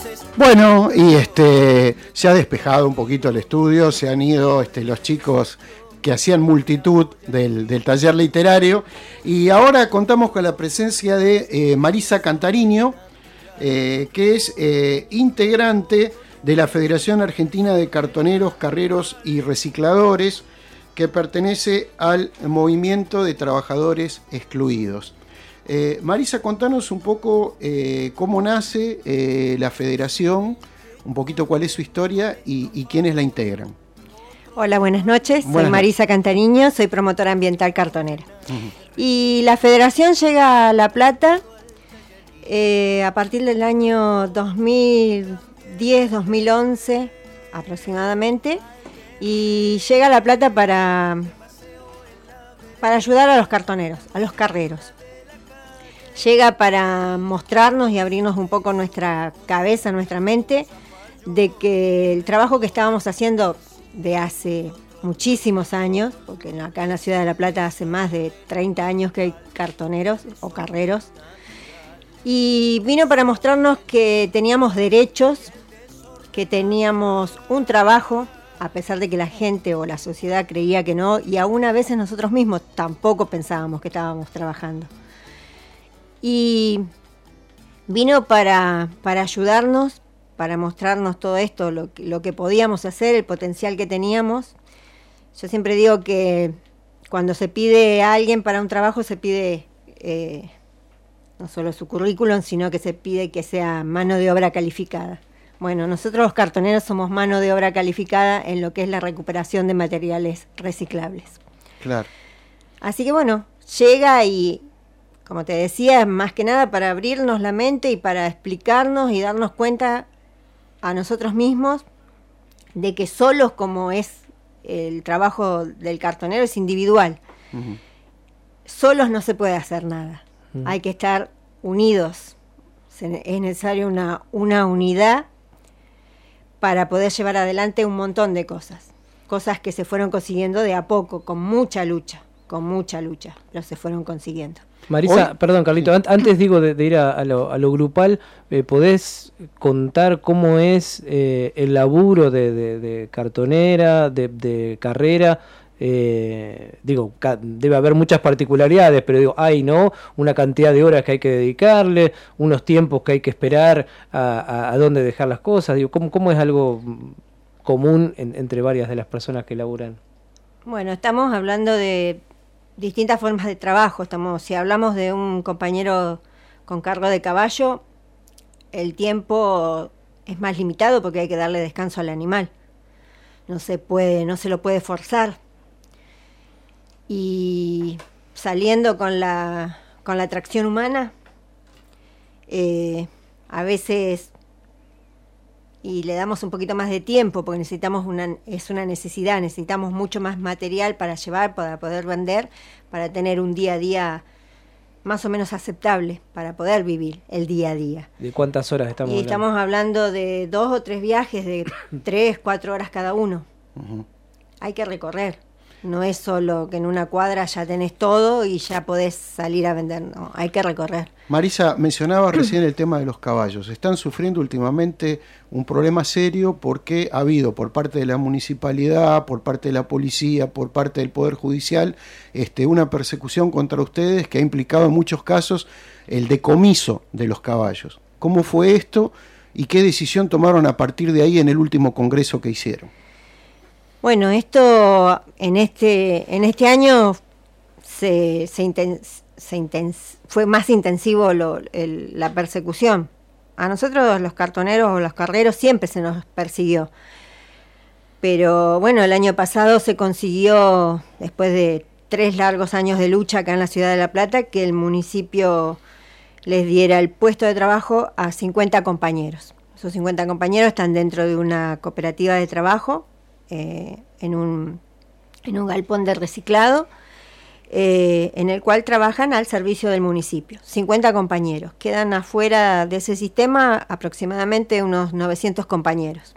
Bueno, y se ha despejado un poquito el estudio, se han ido los chicos que hacían multitud del taller literario, y ahora contamos con la presencia de Marisa Cantariño, que es integrante de la Federación Argentina de Cartoneros, Carreros y Recicladores, que pertenece al Movimiento de Trabajadores Excluidos. Marisa, contanos un poco cómo nace la federación, un poquito cuál es su historia y quiénes la integran. Hola, buenas noches. Soy Marisa Cantariño, soy promotora ambiental cartonera. Y la federación llega a La Plata a partir del año 2010-2011 aproximadamente, y llega a La Plata para ayudar a los cartoneros, a los carreros. Llega para mostrarnos y abrirnos un poco nuestra cabeza, nuestra mente, de que el trabajo que estábamos haciendo de hace muchísimos años, porque acá en la ciudad de La Plata hace más de 30 años que hay cartoneros o carreros, y vino para mostrarnos que teníamos derechos, que teníamos un trabajo, a pesar de que la gente o la sociedad creía que no, y aún a veces nosotros mismos tampoco pensábamos que estábamos trabajando. Y vino para ayudarnos, para mostrarnos todo esto, lo que podíamos hacer, el potencial que teníamos. Yo siempre digo que cuando se pide a alguien para un trabajo, se pide no solo su currículum, sino que se pide que sea mano de obra calificada. Bueno, nosotros los cartoneros somos mano de obra calificada en lo que es la recuperación de materiales reciclables. Claro. Así que bueno, llega y, como te decía, más que nada para abrirnos la mente y para explicarnos y darnos cuenta a nosotros mismos de que solos, como es el trabajo del cartonero, es individual. Uh-huh. Solos no se puede hacer nada. Uh-huh. Hay que estar unidos. Es necesaria una unidad para poder llevar adelante un montón de cosas. Cosas que se fueron consiguiendo de a poco, con mucha lucha, pero se fueron consiguiendo. Marisa, perdón, Carlito, antes digo de ir a lo grupal, ¿podés contar cómo es el laburo de cartonera, de carrera? Debe haber muchas particularidades, pero hay, ¿no?, una cantidad de horas que hay que dedicarle, unos tiempos que hay que esperar a dónde dejar las cosas. ¿Cómo es algo común entre varias de las personas que laburan? Bueno, estamos hablando de distintas formas de trabajo. Si hablamos de un compañero con cargo de caballo, el tiempo es más limitado porque hay que darle descanso al animal. No se lo puede forzar. Y saliendo con la tracción humana, a veces, y le damos un poquito más de tiempo porque es una necesidad, necesitamos mucho más material para llevar, para poder vender, para tener un día a día más o menos aceptable, para poder vivir el día a día. ¿De cuántas horas estamos hablando? Estamos hablando de 2 o 3 viajes de 3, 4 horas cada uno. Uh-huh. Hay que recorrer. No es solo que en una cuadra ya tenés todo y ya podés salir a vender, no, hay que recorrer. Marisa, mencionabas recién el tema de los caballos. Están sufriendo últimamente un problema serio porque ha habido por parte de la municipalidad, por parte de la policía, por parte del Poder Judicial, una persecución contra ustedes que ha implicado en muchos casos el decomiso de los caballos. ¿Cómo fue esto y qué decisión tomaron a partir de ahí en el último congreso que hicieron? Bueno, esto en este año fue más intensivo la persecución. A nosotros los cartoneros o los carreros siempre se nos persiguió. Pero bueno, el año pasado se consiguió, después de 3 largos años de lucha acá en la ciudad de La Plata, que el municipio les diera el puesto de trabajo a 50 compañeros. Esos 50 compañeros están dentro de una cooperativa de trabajo, en un galpón de reciclado, en el cual trabajan al servicio del municipio. 50 compañeros. Quedan afuera de ese sistema aproximadamente unos 900 compañeros.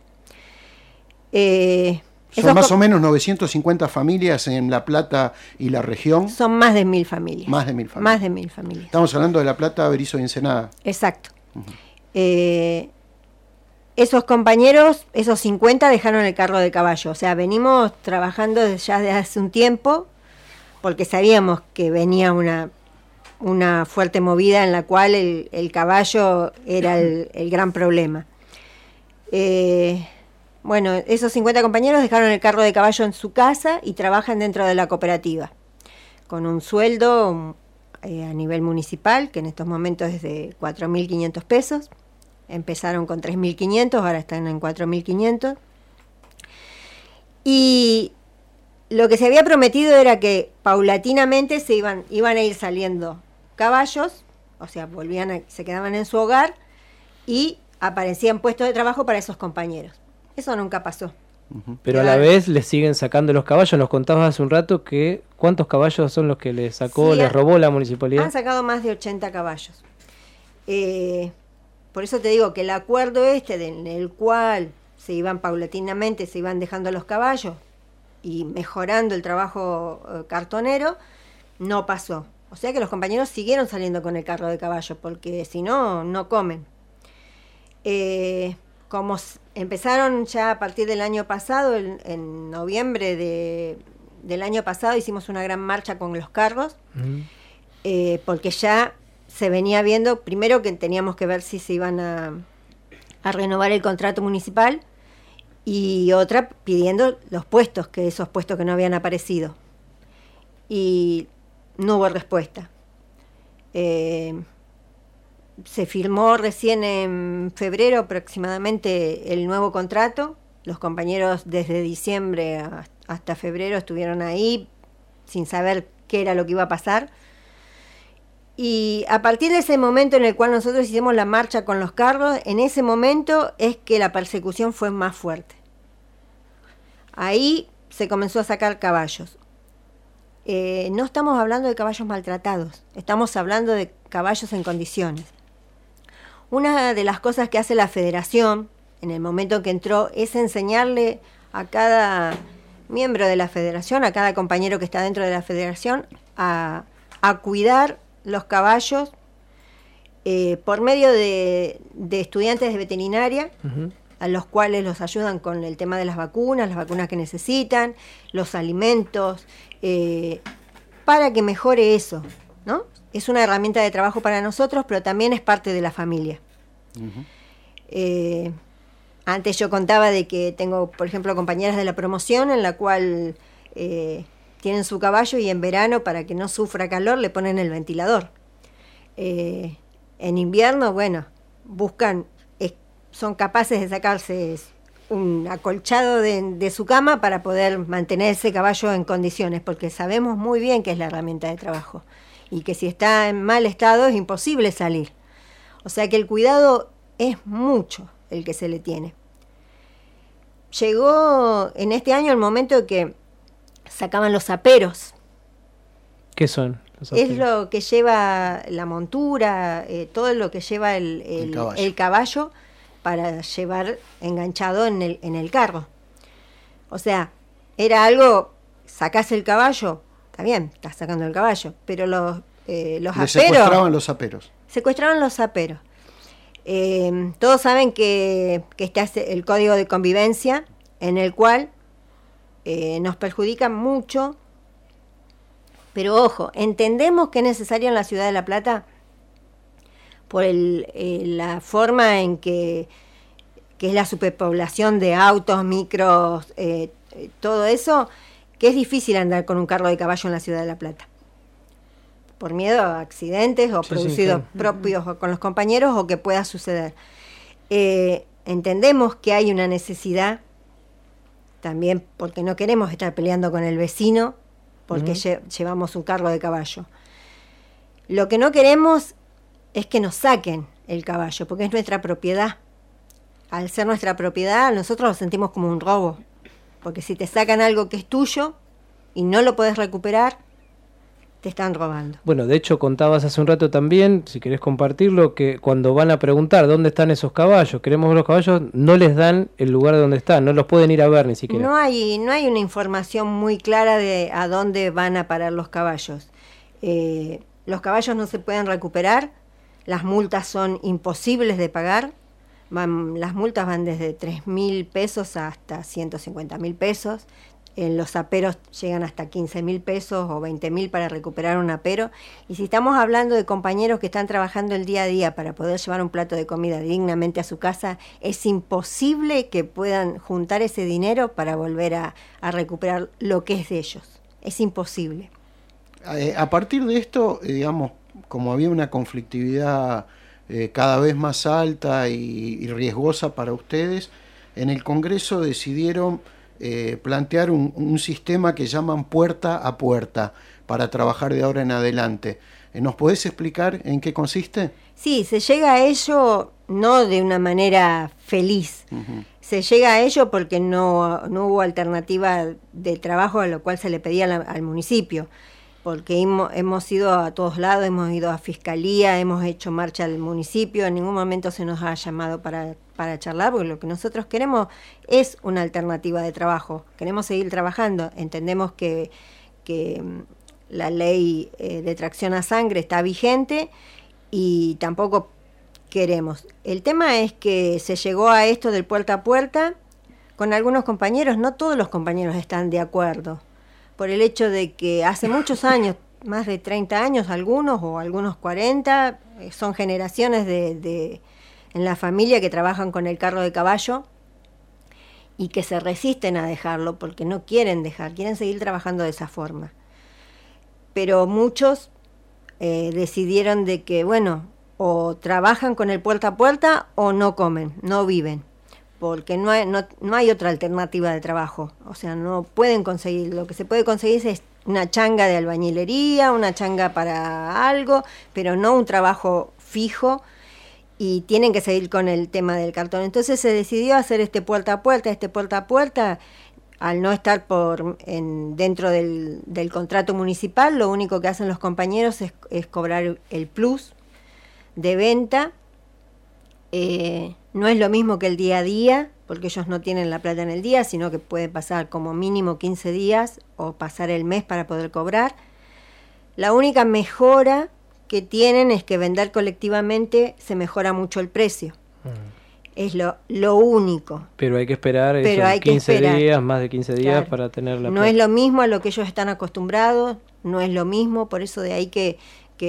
Son más o menos 950 familias en La Plata y la región. Son más de 1000 familias. Más de 1000 familias. Más de 1000 familias. Estamos hablando de La Plata, Berisso y Ensenada. Exacto. Uh-huh. esos compañeros, esos 50 dejaron el carro de caballo. O sea, venimos trabajando ya desde hace un tiempo, porque sabíamos que venía una fuerte movida en la cual el caballo era el gran problema. Bueno, esos 50 compañeros dejaron el carro de caballo en su casa y trabajan dentro de la cooperativa, con un sueldo a nivel municipal, que en estos momentos es de 4.500 pesos. Empezaron con 3.500, ahora están en 4.500. Y lo que se había prometido era que paulatinamente iban a ir saliendo caballos, o sea, se quedaban en su hogar y aparecían puestos de trabajo para esos compañeros. Eso nunca pasó. Pero a la vez les siguen sacando los caballos. Nos contabas hace un rato que ¿cuántos caballos son los que les sacó, les robó la municipalidad? Han sacado más de 80 caballos. Por eso te digo que el acuerdo en el cual se iban paulatinamente, se iban dejando los caballos y mejorando el trabajo cartonero, no pasó. O sea que los compañeros siguieron saliendo con el carro de caballo, porque si no, no comen. Como empezaron ya a partir del año pasado, en noviembre del año pasado hicimos una gran marcha con los carros, porque ya se venía viendo, primero que teníamos que ver si se iban a renovar el contrato municipal, y otra pidiendo los puestos, que esos puestos que no habían aparecido. Y no hubo respuesta. Se firmó recién en febrero aproximadamente el nuevo contrato. Los compañeros desde diciembre hasta febrero estuvieron ahí sin saber qué era lo que iba a pasar. Y a partir de ese momento en el cual nosotros hicimos la marcha con los carros, en ese momento es que la persecución fue más fuerte. Ahí se comenzó a sacar caballos. No estamos hablando de caballos maltratados, estamos hablando de caballos en condiciones. Una de las cosas que hace la federación en el momento que entró es enseñarle a cada miembro de la federación, a cada compañero que está dentro de la federación, a cuidar los caballos por medio de estudiantes de veterinaria, a los cuales los ayudan con el tema de las vacunas que necesitan, los alimentos, para que mejore eso, ¿no? Es una herramienta de trabajo para nosotros, pero también es parte de la familia. Antes yo contaba de que tengo, por ejemplo, compañeras de la promoción en la cual tienen su caballo y en verano, para que no sufra calor, le ponen el ventilador. En invierno, bueno, son capaces de sacarse un acolchado de su cama para poder mantener ese caballo en condiciones, porque sabemos muy bien que es la herramienta de trabajo y que si está en mal estado es imposible salir. O sea que el cuidado es mucho el que se le tiene. Llegó en este año el momento que sacaban los aperos. ¿Qué son los aperos? Es lo que lleva la montura, todo lo que lleva el caballo para llevar enganchado en el carro. O sea, era algo, sacás el caballo, está bien, estás sacando el caballo, pero los aperos... Secuestraban los aperos. Secuestraban los aperos. Todos saben que está el código de convivencia, en el cual nos perjudica mucho, pero ojo, entendemos que es necesario en la ciudad de La Plata por la forma en que es la superpoblación de autos, micros, todo eso, que es difícil andar con un carro de caballo en la ciudad de La Plata. Por miedo a accidentes o producidos propios o con los compañeros o que pueda suceder. Entendemos que hay una necesidad, también porque no queremos estar peleando con el vecino porque llevamos un carro de caballo. Lo que no queremos es que nos saquen el caballo, porque es nuestra propiedad. Al ser nuestra propiedad, nosotros lo sentimos como un robo, porque si te sacan algo que es tuyo y no lo podés recuperar, te están robando. Bueno, de hecho contabas hace un rato también, si querés compartirlo, que cuando van a preguntar dónde están esos caballos, queremos ver los caballos, no les dan el lugar donde están, no los pueden ir a ver ni siquiera. No hay una información muy clara de a dónde van a parar los caballos. Los caballos no se pueden recuperar, las multas son imposibles de pagar, Las multas van desde 3.000 pesos hasta 150.000 pesos. Los aperos llegan hasta 15.000 pesos o 20.000 para recuperar un apero. Y si estamos hablando de compañeros que están trabajando el día a día para poder llevar un plato de comida dignamente a su casa, es imposible que puedan juntar ese dinero para volver a recuperar lo que es de ellos. Es imposible. A partir de esto, digamos, como había una conflictividad cada vez más alta y riesgosa para ustedes, en el Congreso decidieron plantear un sistema que llaman puerta a puerta para trabajar de ahora en adelante. ¿Nos podés explicar en qué consiste? Sí, se llega a ello no de una manera feliz. Uh-huh. Se llega a ello porque no hubo alternativa de trabajo a lo cual se le pedía al municipio. Porque hemos ido a todos lados, hemos ido a Fiscalía, hemos hecho marcha al municipio, en ningún momento se nos ha llamado para charlar, porque lo que nosotros queremos es una alternativa de trabajo, queremos seguir trabajando, entendemos que la ley de tracción a sangre está vigente y tampoco queremos. El tema es que se llegó a esto del puerta a puerta con algunos compañeros, no todos los compañeros están de acuerdo, por el hecho de que hace muchos años, más de 30 años algunos, o algunos 40, son generaciones en la familia que trabajan con el carro de caballo y que se resisten a dejarlo porque no quieren dejar, quieren seguir trabajando de esa forma. Pero muchos decidieron de que, bueno, o trabajan con el puerta a puerta o no comen, no viven. Porque no hay otra alternativa de trabajo, o sea, no pueden conseguir, lo que se puede conseguir es una changa de albañilería, una changa para algo, pero no un trabajo fijo, y tienen que seguir con el tema del cartón. Entonces se decidió hacer este puerta a puerta, al no estar dentro del contrato municipal, lo único que hacen los compañeros es cobrar el plus de venta. No es lo mismo que el día a día, porque ellos no tienen la plata en el día, sino que puede pasar como mínimo 15 días o pasar el mes para poder cobrar. La única mejora que tienen es que vender colectivamente se mejora mucho el precio. Es lo único. Pero hay que esperar esos 15 días, más de 15 días, claro, para tener la plata. No es lo mismo a lo que ellos están acostumbrados, no es lo mismo, por eso de ahí que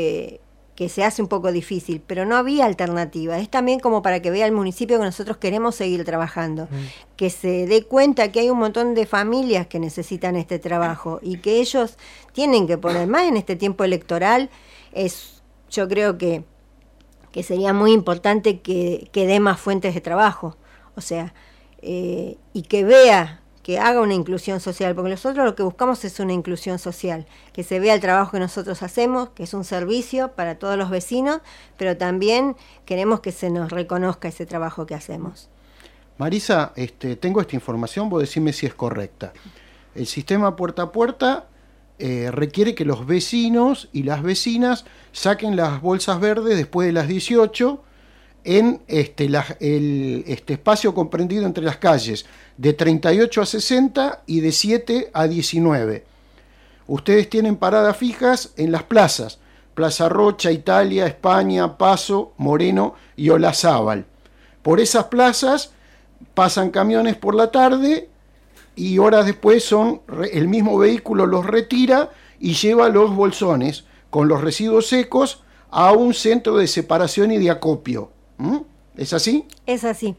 se hace un poco difícil, pero no había alternativa. Es también como para que vea el municipio que nosotros queremos seguir trabajando, que se dé cuenta que hay un montón de familias que necesitan este trabajo y que ellos tienen que poner más en este tiempo electoral. Yo creo que sería muy importante que dé más fuentes de trabajo, o sea, y que vea, que haga una inclusión social, porque nosotros lo que buscamos es una inclusión social, que se vea el trabajo que nosotros hacemos, que es un servicio para todos los vecinos, pero también queremos que se nos reconozca ese trabajo que hacemos. Marisa, tengo esta información, vos decime si es correcta. El sistema puerta a puerta requiere que los vecinos y las vecinas saquen las bolsas verdes después de las 18 en el espacio comprendido entre las calles de 38 a 60 y de 7 a 19. Ustedes tienen paradas fijas en las plazas: Plaza Rocha, Italia, España, Paso, Moreno y Olazábal. Por esas plazas pasan camiones por la tarde y horas después el mismo vehículo los retira y lleva los bolsones con los residuos secos a un centro de separación y de acopio. ¿Es así? Es así.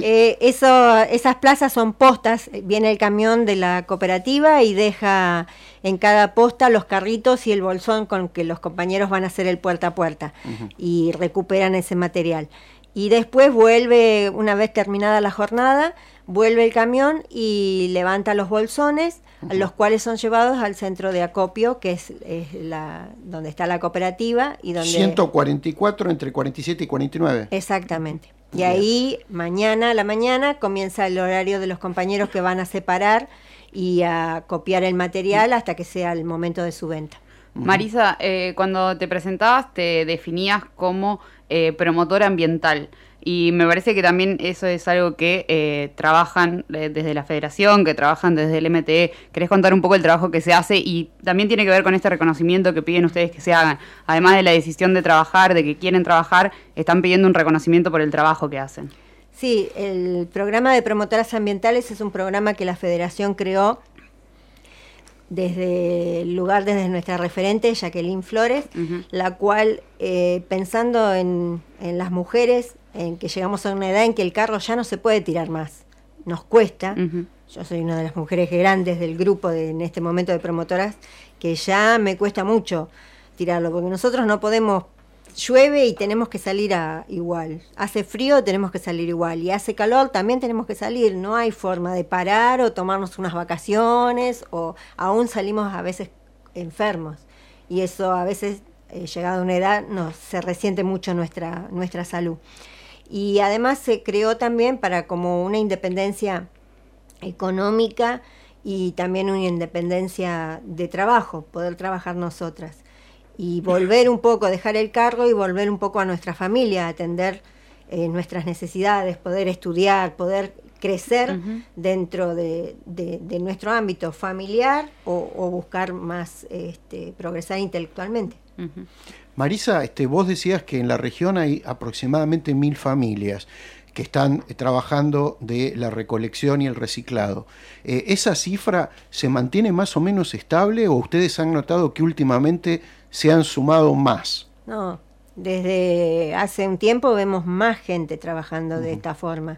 Esas plazas son postas. Viene el camión de la cooperativa y deja en cada posta los carritos y el bolsón con que los compañeros van a hacer el puerta a puerta. Uh-huh. Y recuperan ese material. Y después vuelve, una vez terminada la jornada, vuelve el camión y levanta los bolsones, uh-huh, los cuales son llevados al centro de acopio, que es donde está la cooperativa. Y donde 144 entre 47 y 49. Exactamente. Y ahí, a la mañana, comienza el horario de los compañeros que van a separar y a copiar el material hasta que sea el momento de su venta. Marisa, cuando te presentabas te definías como promotora ambiental, y me parece que también eso es algo que trabajan desde la federación, que trabajan desde el MTE. ¿Querés contar un poco el trabajo que se hace? Y también tiene que ver con este reconocimiento que piden ustedes que se hagan. Además de la decisión de trabajar, de que quieren trabajar, están pidiendo un reconocimiento por el trabajo que hacen. Sí, el programa de promotoras ambientales es un programa que la Federación creó desde nuestra referente, Jacqueline Flores, la cual, pensando en las mujeres, en que llegamos a una edad en que el carro ya no se puede tirar más, nos cuesta. Yo soy una de las mujeres grandes del grupo en este momento de promotoras, que ya me cuesta mucho tirarlo, porque nosotros no podemos, llueve y tenemos que salir igual, hace frío, tenemos que salir igual, y hace calor, también tenemos que salir, no hay forma de parar o tomarnos unas vacaciones, o aún salimos a veces enfermos, y eso a veces, llegada a una edad, se resiente mucho nuestra salud. Y además se creó también para como una independencia económica y también una independencia de trabajo, poder trabajar nosotras. Y volver un poco, dejar el cargo y volver un poco a nuestra familia, atender nuestras necesidades, poder estudiar, poder crecer dentro de nuestro ámbito familiar o buscar más, progresar intelectualmente. Marisa, vos decías que en la región hay aproximadamente 1000 familias que están trabajando de la recolección y el reciclado. ¿Esa cifra se mantiene más o menos estable o ustedes han notado que últimamente se han sumado más? No, desde hace un tiempo vemos más gente trabajando de esta forma,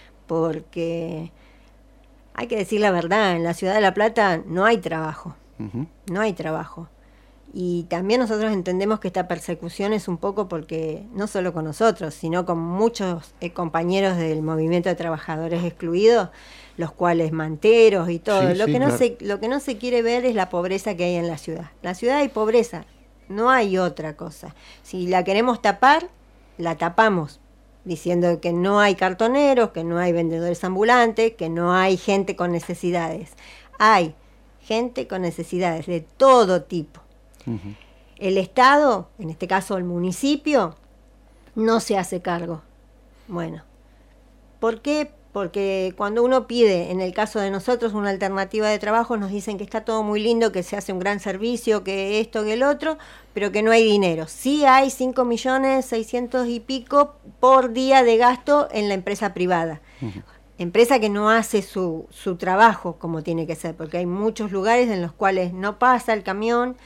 porque hay que decir la verdad, en la ciudad de La Plata no hay trabajo, no hay trabajo. Y también nosotros entendemos que esta persecución es un poco porque, no solo con nosotros, sino con muchos compañeros del movimiento de trabajadores excluidos, los cuales manteros y todo. Sí, lo que claro. no se quiere ver es la pobreza que hay en la ciudad. En la ciudad hay pobreza, no hay otra cosa. Si la queremos tapar, la tapamos, diciendo que no hay cartoneros, que no hay vendedores ambulantes, que no hay gente con necesidades. Hay gente con necesidades de todo tipo. El Estado, en este caso el municipio, no se hace cargo. Bueno, ¿por qué? Porque cuando uno pide, en el caso de nosotros, una alternativa de trabajo, nos dicen que está todo muy lindo, que se hace un gran servicio, que esto, que el otro, pero que no hay dinero. Sí hay 5.600.000 y pico por día de gasto en la empresa privada. Empresa que no hace su trabajo como tiene que ser, porque hay muchos lugares en los cuales no pasa el camión.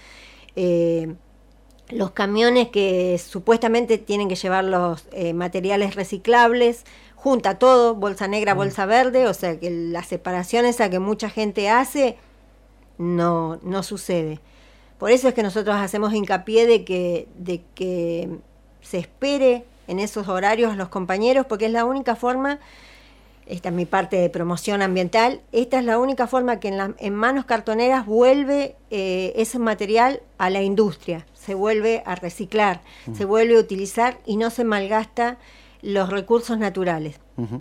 Los camiones que supuestamente tienen que llevar los materiales reciclables, junta todo, bolsa negra, bolsa verde, o sea que la separación esa que mucha gente hace no sucede. Por eso es que nosotros hacemos hincapié de que se espere en esos horarios a los compañeros, porque es la única forma. Esta es mi parte de promoción ambiental. Esta es la única forma que en manos cartoneras vuelve ese material a la industria, se vuelve a reciclar, se vuelve a utilizar y no se malgasta los recursos naturales.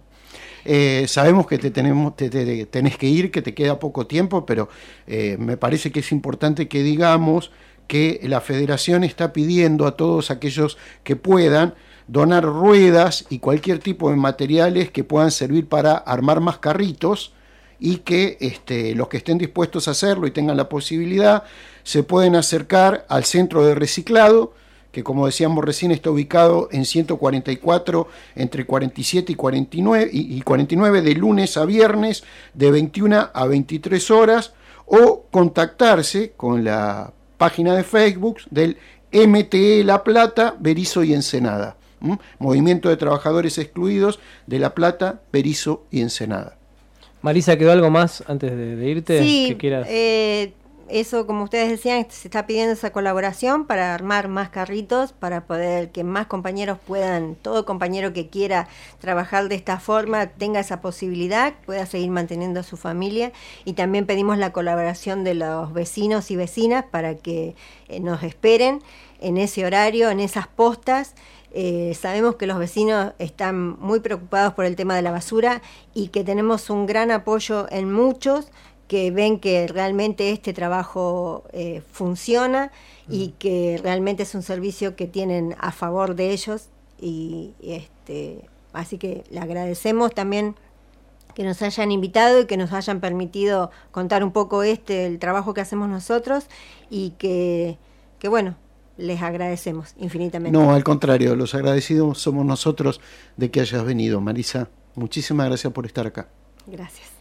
Sabemos que te tenés que ir, que te queda poco tiempo, pero me parece que es importante que digamos que la Federación está pidiendo a todos aquellos que puedan donar ruedas y cualquier tipo de materiales que puedan servir para armar más carritos, y que los que estén dispuestos a hacerlo y tengan la posibilidad se pueden acercar al centro de reciclado, que como decíamos recién está ubicado en 144 entre 47 y 49 de lunes a viernes de 21 a 23 horas, o contactarse con la página de Facebook del MTE La Plata, Berisso y Ensenada. Movimiento de Trabajadores Excluidos de La Plata, Berisso y Ensenada. Marisa, ¿quedó algo más antes de irte? Sí, que quieras. Eso, como ustedes decían, se está pidiendo esa colaboración para armar más carritos, para poder que más compañeros puedan, todo compañero que quiera trabajar de esta forma tenga esa posibilidad, pueda seguir manteniendo a su familia, y también pedimos la colaboración de los vecinos y vecinas para que nos esperen en ese horario, en esas postas. Sabemos que los vecinos están muy preocupados por el tema de la basura y que tenemos un gran apoyo en muchos que ven que realmente este trabajo funciona y que realmente es un servicio que tienen a favor de ellos, y así que le agradecemos también que nos hayan invitado y que nos hayan permitido contar un poco el trabajo que hacemos nosotros, y que bueno, les agradecemos infinitamente. No, al contrario, los agradecidos somos nosotros de que hayas venido, Marisa. Muchísimas gracias por estar acá. Gracias.